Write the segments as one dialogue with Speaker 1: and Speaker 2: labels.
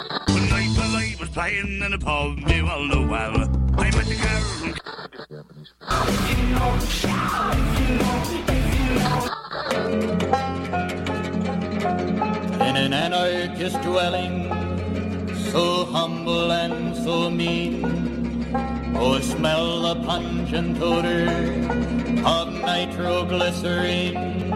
Speaker 1: One night while I was playing in a pub, me all the while, I met a girl from
Speaker 2: in an anarchist dwelling, so humble and so mean, oh, smell the pungent odor of nitroglycerine.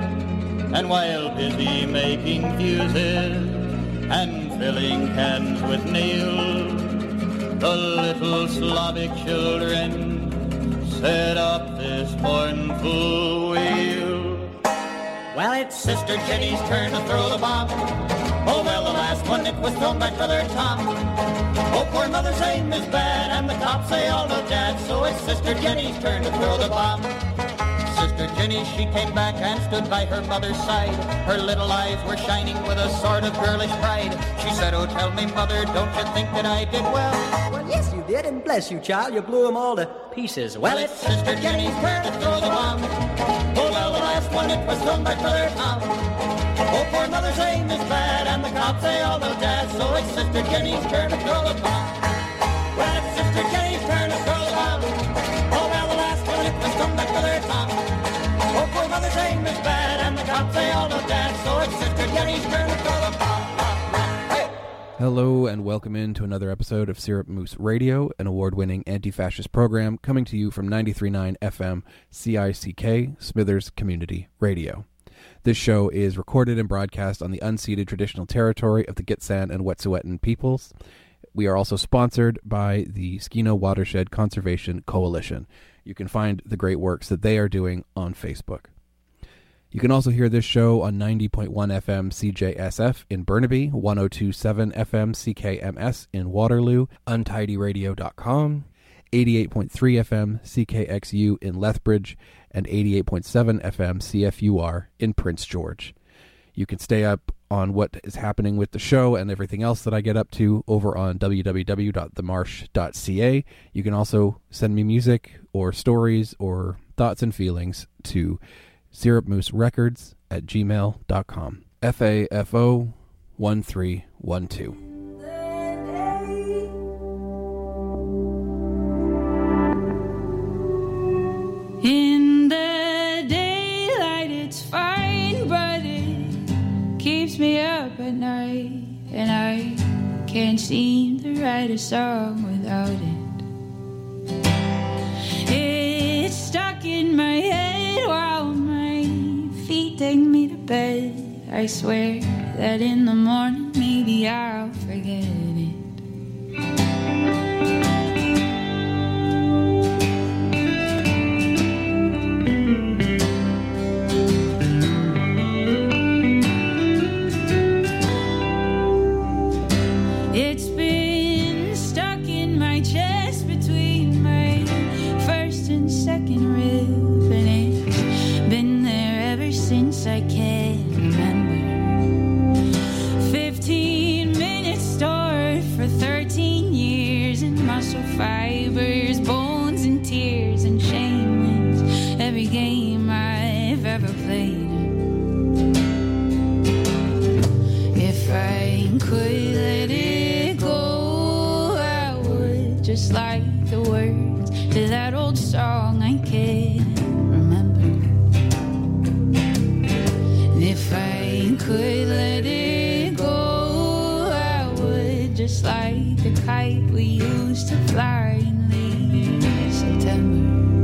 Speaker 2: And while busy making fuses and filling cans with nails, the little Slavic children set up this mournful wail. Well, it's Sister Jenny's turn to throw the bomb. Oh, well, the last one, it was thrown by Brother Tom. Oh, poor mother's aim is bad, and the cops say all no dad, so it's Sister Jenny's turn to throw the bomb. Sister Jenny, she came back and stood by her mother's side. Her little eyes were shining with a sort of girlish pride. She said, oh, tell me, mother, don't you think that I did well?
Speaker 3: Well, yes, you did, and bless you, child, you blew them all to pieces.
Speaker 2: Well, it's Sister Jenny's turn to throw the bomb. Oh, well, the last one, it was thrown by Brother Tom. Oh, poor mother's aim is bad, and the cops say all no dad, so it's Sister Jenny's turn to throw the bomb. Well, it's Sister Jenny's turn to throw the bomb. Oh, well, the last one, it was thrown by Brother Tom. Oh, poor mother's aim is bad, and the cops say all no dad, so it's Sister Jenny's turn to throw the bomb. Hey!
Speaker 4: Hello and welcome in to another episode of Syrup Moose Radio, an award-winning anti-fascist program coming to you from 93.9 FM CICK, Smithers Community Radio. This show is recorded and broadcast on the unceded traditional territory of the Gitxsan and Wet'suwet'en peoples. We are also sponsored by the Skeena Watershed Conservation Coalition. You can find the great works that they are doing on Facebook. You can also hear this show on 90.1 FM CJSF in Burnaby, 102.7 FM CKMS in Waterloo, untidyradio.com, 88.3 FM CKXU in Lethbridge, and 88.7 FM CFUR in Prince George. You can stay up on what is happening with the show and everything else that I get up to over on www.themarsh.ca. You can also send me music or stories or thoughts and feelings to syrupmooserecords@gmail.com. FAFO 1312.
Speaker 5: In the daylight it's fine, but it keeps me up at night, and I can't seem to write a song without it. It's stuck in my head while my feet take me to bed. I swear that in the morning maybe I'll forget it. It's been stuck in my chest between my first and second rib, and it's been there ever since I can remember. 15 minutes stored for 13 years, and muscle fibers, bones and tears, and shame wins every game I've ever played. If I could let it go, I would, just like the words to that old song I can't remember. And if I could let it go, I would, just like the kite we used to fly in late September.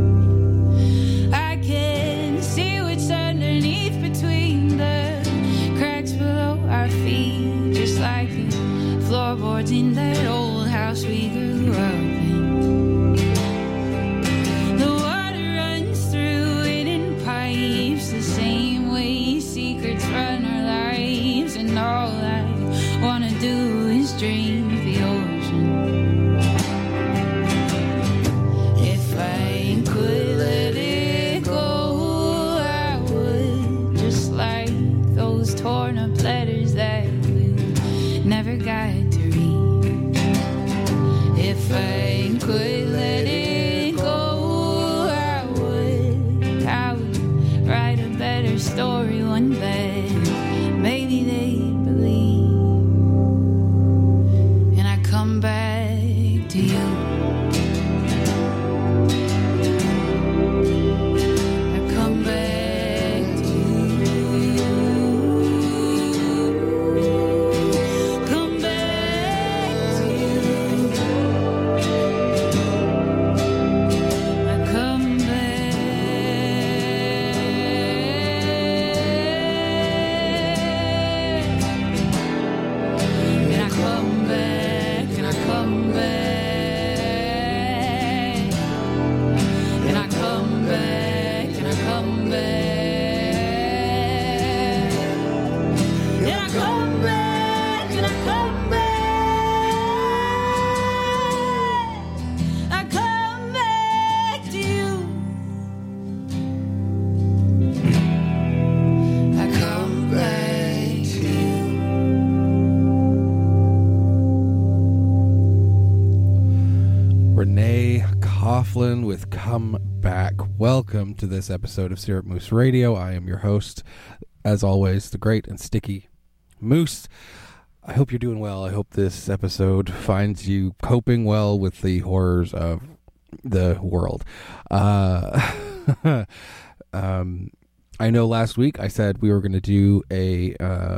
Speaker 5: I can see what's underneath between the cracks below our feet, just like the floorboards in that old house we grew up in. The water runs through it in pipes, the same way secrets run our lives, and all I wanna do is dream of the ocean. If I could let it go, I would, just like those torn up letters that we never got to read. If I could let it go, I would write a better story, one that maybe they'd believe. to you. I come back to you. Come back to you. I come
Speaker 4: Renee Coughlin with Come Back. Welcome to this episode of Syrup Moose Radio. I am your host, as always, the great and sticky Moose. I hope you're doing well. I hope this episode finds you coping well with the horrors of the world. I know last week I said we were going to do a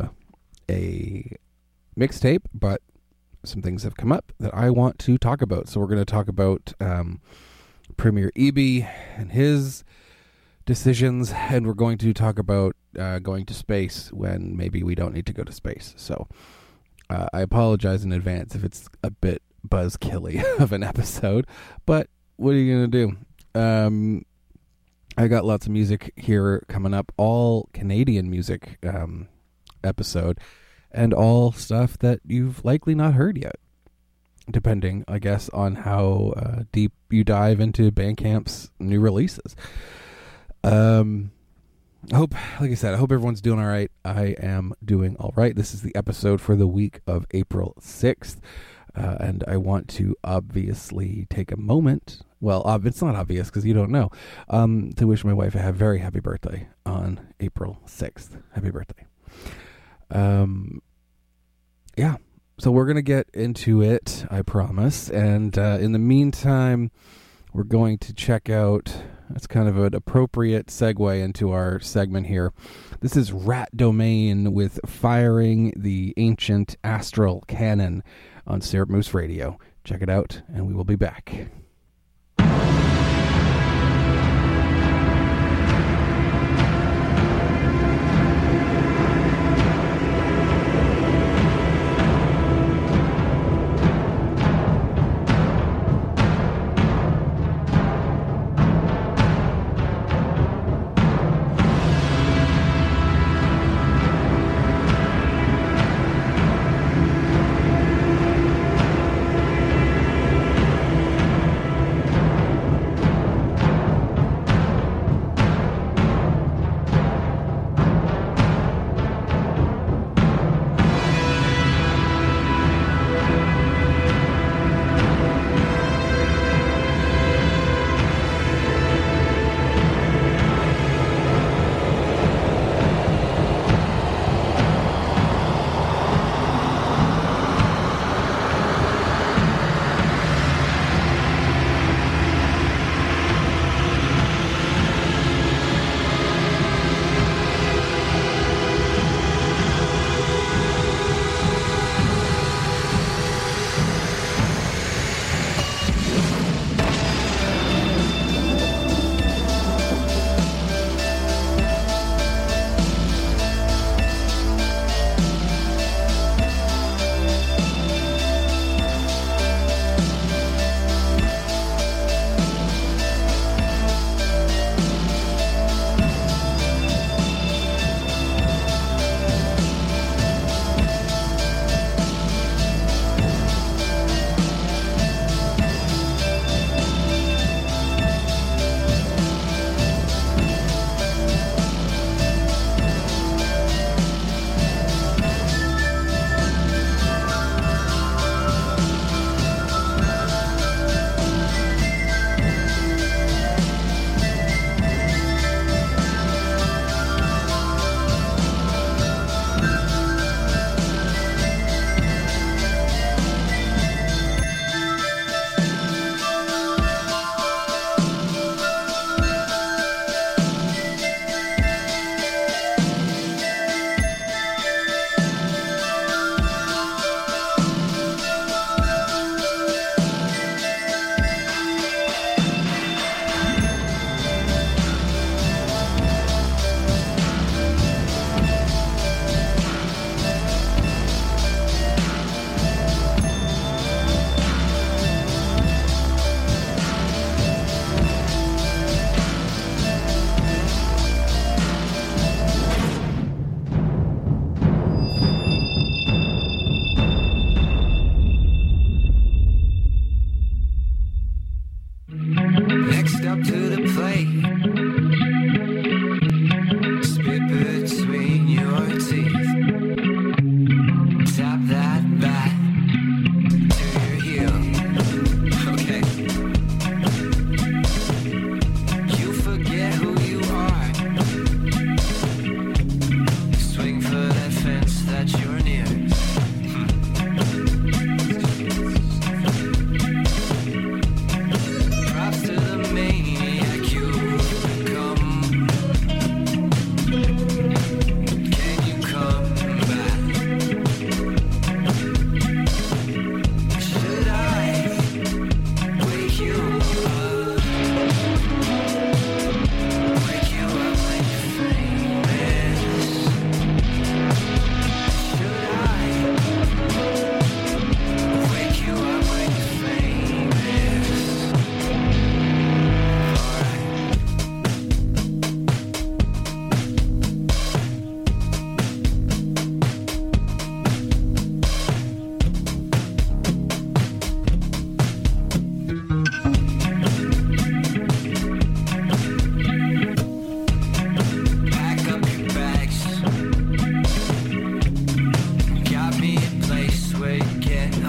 Speaker 4: mixtape, but some things have come up that I want to talk about. So we're going to talk about Premier Eby and his decisions, and we're going to talk about going to space when maybe we don't need to go to space. So I apologize in advance if it's a bit buzzkilly of an episode, but what are you going to do? I got lots of music here coming up, all Canadian music episode, and all stuff that you've likely not heard yet, depending, I guess, on how deep you dive into Bandcamp's new releases. I hope, like I said, I hope everyone's doing all right. I am doing all right. This is the episode for the week of April 6th, and I want to obviously take a moment. Well, it's not obvious because you don't know, to wish my wife a very happy birthday on April 6th. Happy birthday. Yeah, so we're going to get into it, I promise. And in the meantime, we're going to check out, that's kind of an appropriate segue into our segment here. This is Rat Domain with Firing the Ancient Astral Cannon on Syrup Moose Radio. Check it out, and we will be back.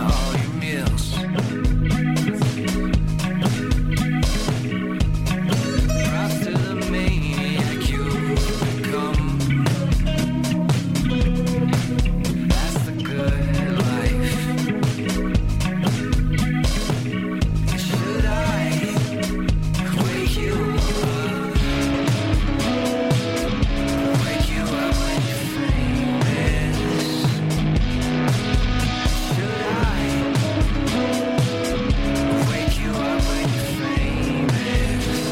Speaker 6: all your meals. Rise to the maniac you become. That's the good life. Should I wake you up? Wake you up when you're famous? Should I wake you up when you're famous?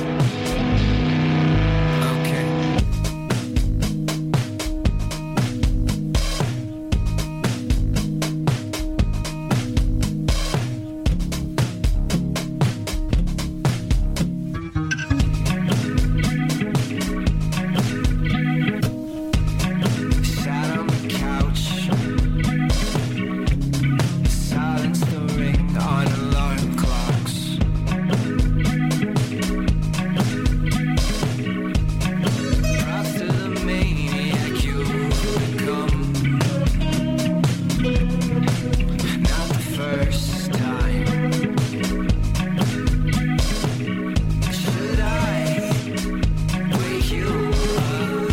Speaker 6: Okay. Sat on the couch, silenced the ring on alarm clocks. Rise to the maniac you become. Not the first time. Should I wake you up?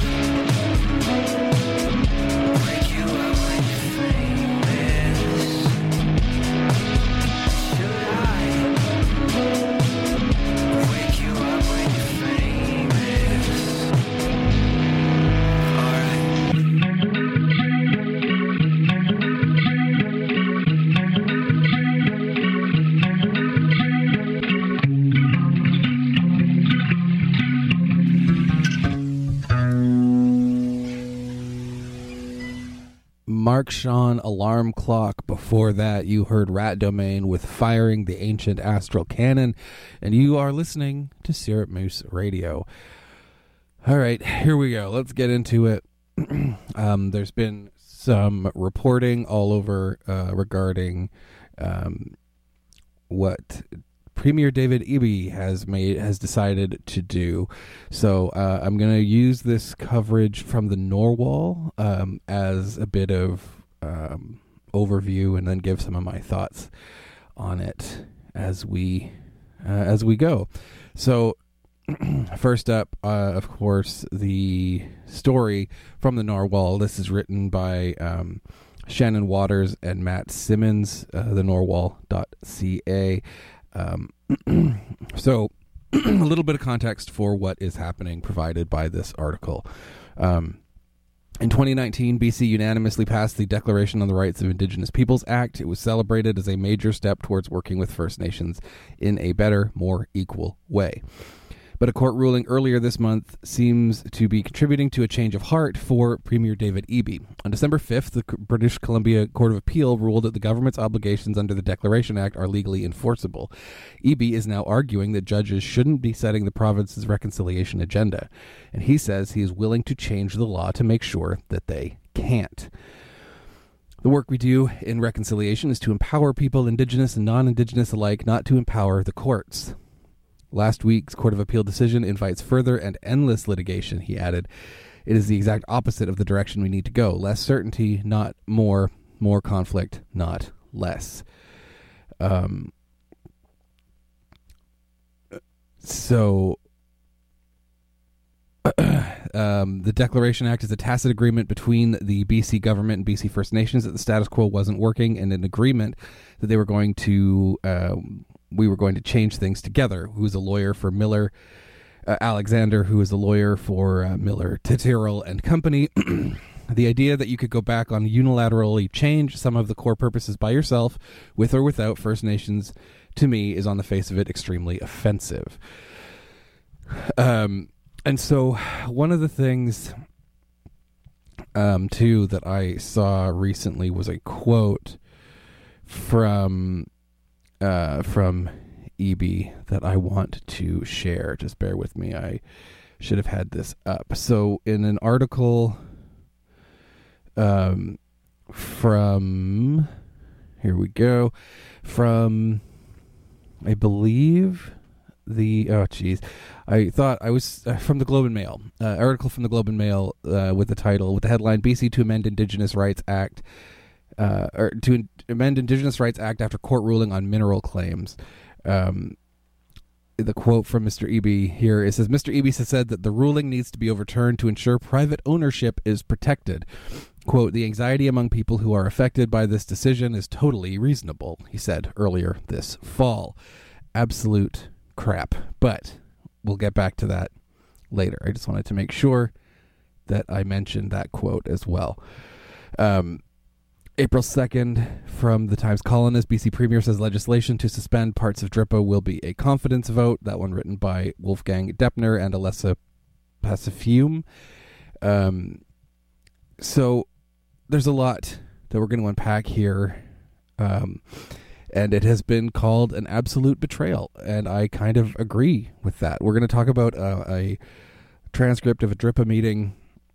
Speaker 6: Wake you up when you're famous? Should I wake you up when you're famous? Alright.
Speaker 4: Mark Sean, Alarm Clock. Before that, you heard Rat Domain with Firing the Ancient Astral Cannon, and you are listening to Syrup Moose Radio. All right, here we go. Let's get into it. There's been some reporting all over regarding what Premier David Eby has decided to do. So I'm going to use this coverage from the Norwal as a bit of overview, and then give some of my thoughts on it as we go. So first up, of course, the story from the Norwal. This is written by Shannon Waters and Matt Simmons, the Norwal.ca. So a little bit of context for what is happening provided by this article. In 2019, BC unanimously passed the Declaration on the Rights of Indigenous Peoples Act. It was celebrated as a major step towards working with First Nations in a better, more equal way. But a court ruling earlier this month seems to be contributing to a change of heart for Premier David Eby. On December 5th, the British Columbia Court of Appeal ruled that the government's obligations under the Declaration Act are legally enforceable. Eby is now arguing that judges shouldn't be setting the province's reconciliation agenda, and he says he is willing to change the law to make sure that they can't. The work we do in reconciliation is to empower people, Indigenous and non-Indigenous alike, not to empower the courts. Last week's Court of Appeal decision invites further and endless litigation, he added. It is the exact opposite of the direction we need to go. Less certainty, not more. More conflict, not less. The Declaration Act is a tacit agreement between the BC government and BC First Nations that the status quo wasn't working, and an agreement that they were going to... we were going to change things together. Who is a lawyer for Miller Alexander, who is a lawyer for Miller Tyrrell and Company. The idea that you could go back on unilaterally change some of the core purposes by yourself, with or without First Nations, to me, is on the face of it extremely offensive. And so one of the things, too, that I saw recently was a quote from Eby that I want to share. Just bear with me. I should have had this up. So in an article from, here we go, from, I believe, I thought I was from the Globe and Mail, article from the Globe and Mail with the headline, BC to amend Indigenous Rights Act or to amend Indigenous Rights Act after court ruling on mineral claims. The quote from Mr. Eby here, it says, Mr. Eby has said that the ruling needs to be overturned to ensure private ownership is protected. Quote, the anxiety among people who are affected by this decision is totally reasonable, he said earlier this fall. Absolute crap. But we'll get back to that later. I just wanted to make sure that I mentioned that quote as well. April 2nd, from the Times Colonist, BC Premier says legislation to suspend parts of DRIPA will be a confidence vote. That one written by Wolfgang Deppner and Alessa Pacifium. So there's a lot that we're going to unpack here. And it has been called an absolute betrayal. And I kind of agree with that. We're going to talk about a transcript of a DRIPA meeting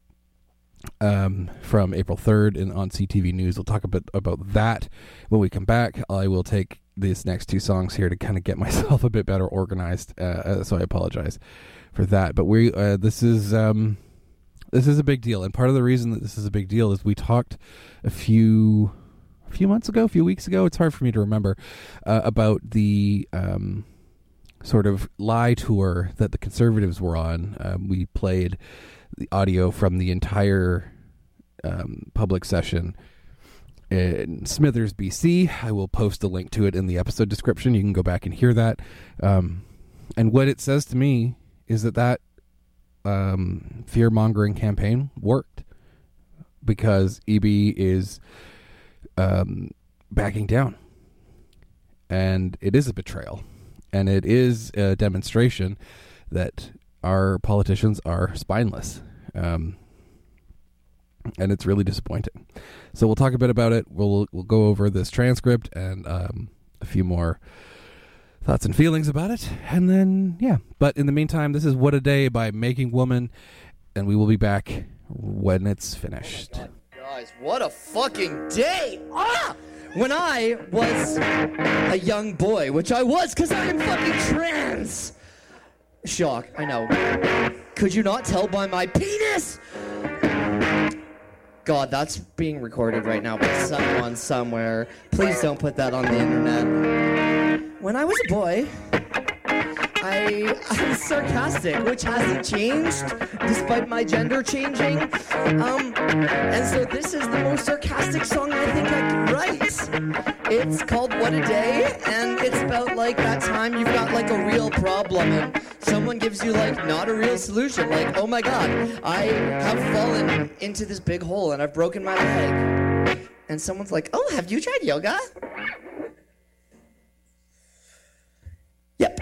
Speaker 4: from April 3rd on CTV News. We'll talk a bit about that when we come back. I will take these next two songs here to kind of get myself a bit better organized, so I apologize for that. But this is a big deal, and part of the reason that this is a big deal is we talked a few weeks ago, it's hard for me to remember, about the sort of lie tour that the Conservatives were on. We played the audio from the entire public session in Smithers, BC. I will post a link to it in the episode description. You can go back and hear that. And what it says to me is that fear-mongering campaign worked, because Eby is backing down. And it is a betrayal. And it is a demonstration that our politicians are spineless. And it's really disappointing. So we'll talk a bit about it. We'll go over this transcript and a few more thoughts and feelings about it. And then, yeah. But in the meantime, this is What a Day by Making Woman. And we will be back when it's finished.
Speaker 7: Oh my God, guys, what a fucking day! When I was a young boy, which I was because I am fucking trans. Shock, I know. Could you not tell by my penis? God, that's being recorded right now by someone somewhere. Please don't put that on the internet. When I was a boy, I was sarcastic, which hasn't changed despite my gender changing. And so this is the most sarcastic song I think I could write. It's called What a Day, and it's about like that time you've got like a real problem and someone gives you like not a real solution. Like, oh my God, I have fallen into this big hole and I've broken my leg. And someone's like, oh, have you tried yoga? Yep.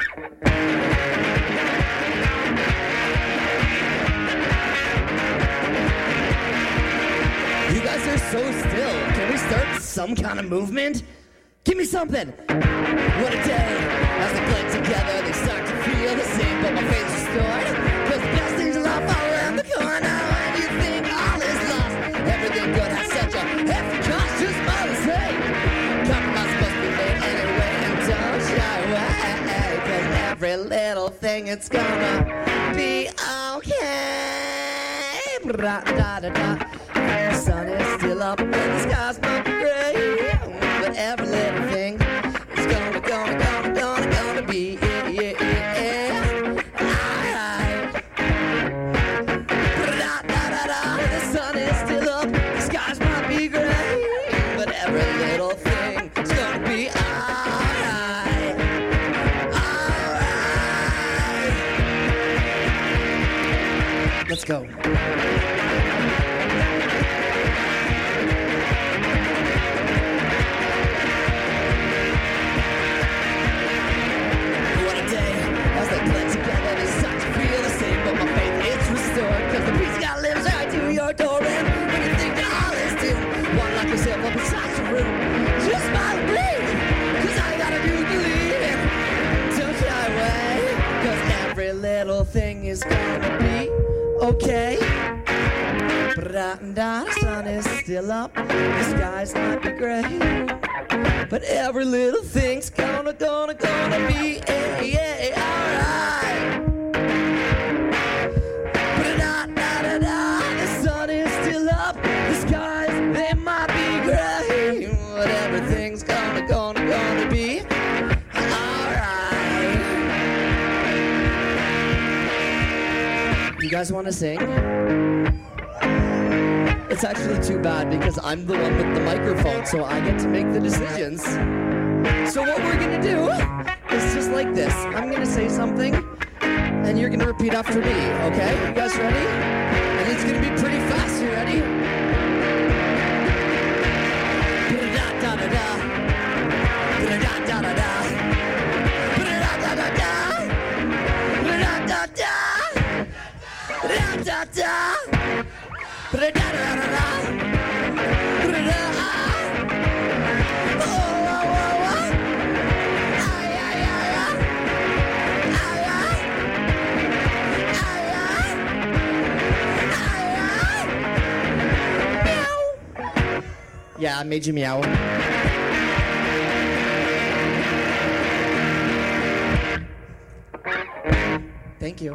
Speaker 7: You guys are so still. Can we start some kind of movement? Give me something. What a day. As they blend together, they start to feel the same, but my face is restored. Cause the best things in life are around the corner. When you think all is lost, everything good has such a hefty cost. Just mother say, compromise must be made anyway, and don't shy away. Cause every little thing, it's gonna be okay. Da-da-da-da. The sun is still up and the skies might be gray, but every little thing is gonna be alright. The sun is still up, the skies might be gray, but every little thing is gonna be alright. Alright. Let's go. Cause the peace God lives right to your door. And when you think that all is due, one lock yourself up inside your room. Just smile and bleed, cause all you gotta do is believe. Don't shy away, cause every little thing is gonna be okay. The sun is still up, the skies might be gray, but every little thing's gonna be alright. The sun is still up, the skies, they might be gray, guys want to sing? It's actually too bad because I'm the one with the microphone, so I get to make the decisions. So what we're gonna do is just like this. I'm gonna say something, and you're gonna repeat after me, okay? You guys ready? And it's gonna be pretty fast. You ready? Da-da-da-da-da. Da-da-da-da-da. Da-da-da-da-da. Da-da-da-da. Da-da-da. Da-da-da-da-da. Yeah, I made you meow. Thank you.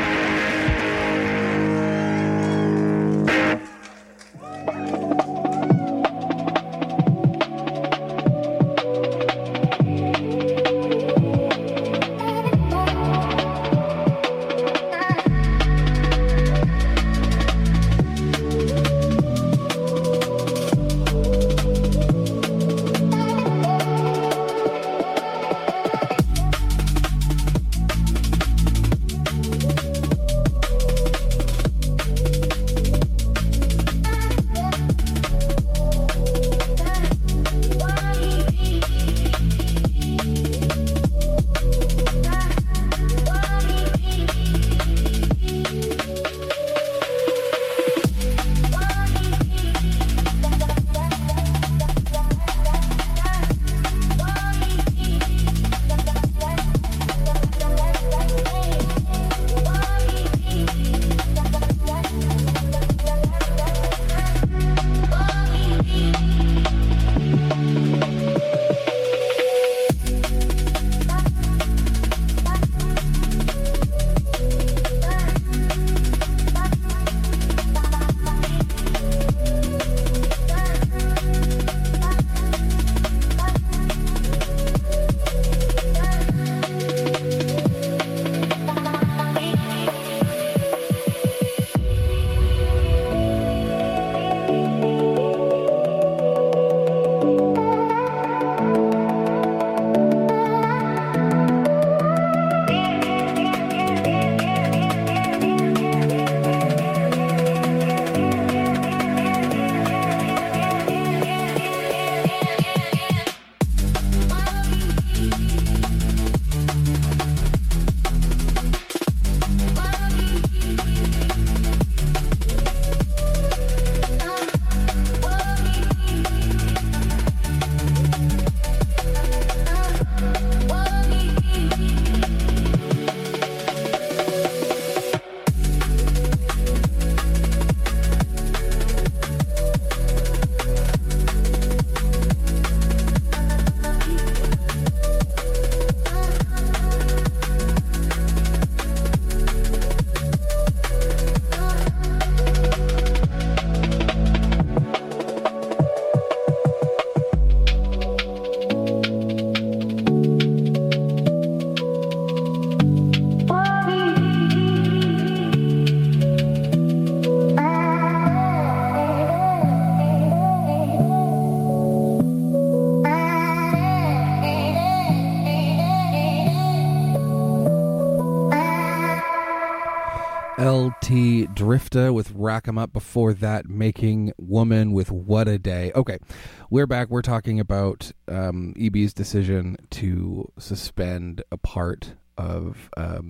Speaker 4: LT Drifta with Rack 'em Up. Before that, Making Woman with What a Day. Okay, we're back. We're talking about EB's decision to suspend a part of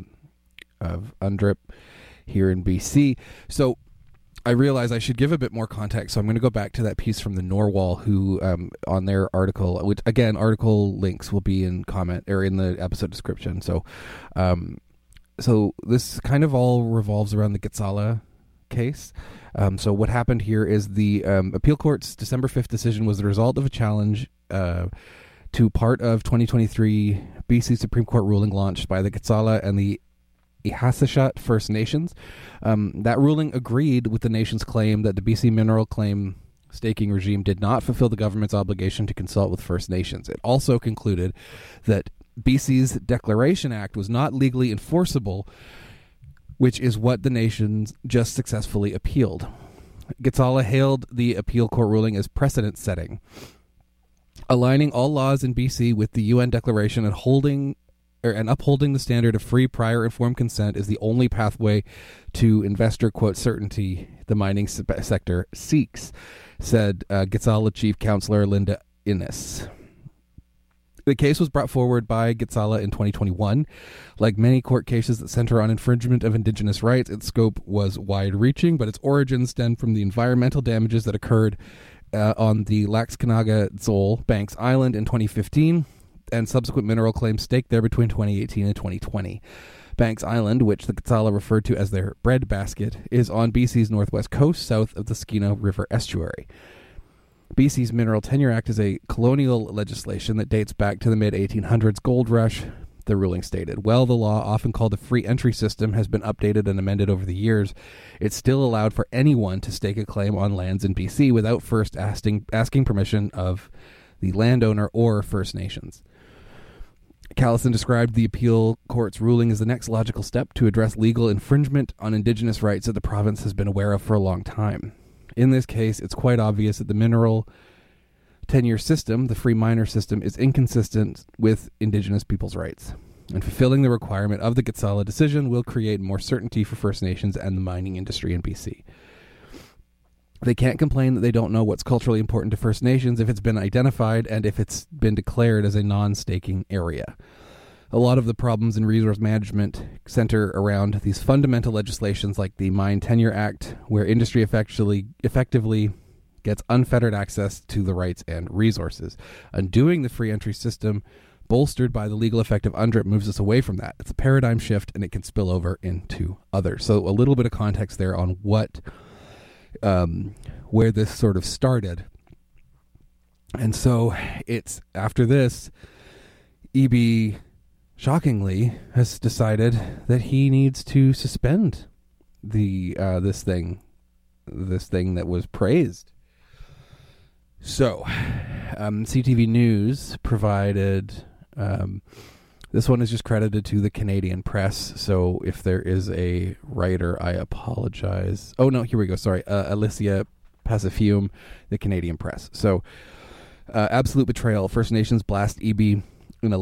Speaker 4: UNDRIP here in BC. So I realize I should give a bit more context, so I'm going to go back to that piece from the Norwal, who on their article, which again, article links will be in comment or in the episode description. So this kind of all revolves around the Gitsala case. So what happened here is the appeal court's December 5th decision was the result of a challenge to part of 2023 BC Supreme Court ruling launched by the Gitsala and the Ihasishat First Nations. That ruling agreed with the nation's claim that the BC mineral claim staking regime did not fulfill the government's obligation to consult with First Nations. It also concluded that BC's Declaration Act was not legally enforceable which is what the nations just successfully appealed. Gitala hailed the appeal court ruling as precedent-setting, aligning all laws in BC with the UN Declaration and upholding the standard of free, prior, informed consent is the only pathway to investor, quote, certainty the mining sector seeks, said Gitala Chief Counselor Linda Innes. The case was brought forward by Gitala in 2021. Like many court cases that center on infringement of Indigenous rights, its scope was wide-reaching, but its origins stemmed from the environmental damages that occurred on the Laxkanaga-Zol Banks Island in 2015, and subsequent mineral claims staked there between 2018 and 2020. Banks Island, which the Gitala referred to as their breadbasket, is on BC's northwest coast, south of the Skeena River estuary. BC's Mineral Tenure Act is a colonial legislation that dates back to the mid-1800s gold rush, the ruling stated. While the law, often called a free entry system, has been updated and amended over the years, it still allowed for anyone to stake a claim on lands in BC without first asking permission of the landowner or First Nations. Callison described the appeal court's ruling as the next logical step to address legal infringement on Indigenous rights that the province has been aware of for a long time. In this case, it's quite obvious that the mineral tenure system, the free miner system, is inconsistent with Indigenous people's rights. And fulfilling the requirement of the Gitala decision will create more certainty for First Nations and the mining industry in BC. They can't complain that they don't know what's culturally important to First Nations if it's been identified and if it's been declared as a non-staking area. A lot of the problems in resource management center around these fundamental legislations like the Mine Tenure Act, where industry effectively gets unfettered access to the rights and resources. Undoing the free entry system, bolstered by the legal effect of UNDRIP, moves us away from that. It's a paradigm shift, and it can spill over into others. So a little bit of context there on where this sort of started. And so it's after this, EB shockingly has decided that he needs to suspend the this thing that was praised. So CTV News provided this one is just credited to the Canadian Press, so if there is a writer, I apologize. Oh no, here we go, sorry. Alicia Pacifium, the Canadian Press. So absolute betrayal. First Nations blast EB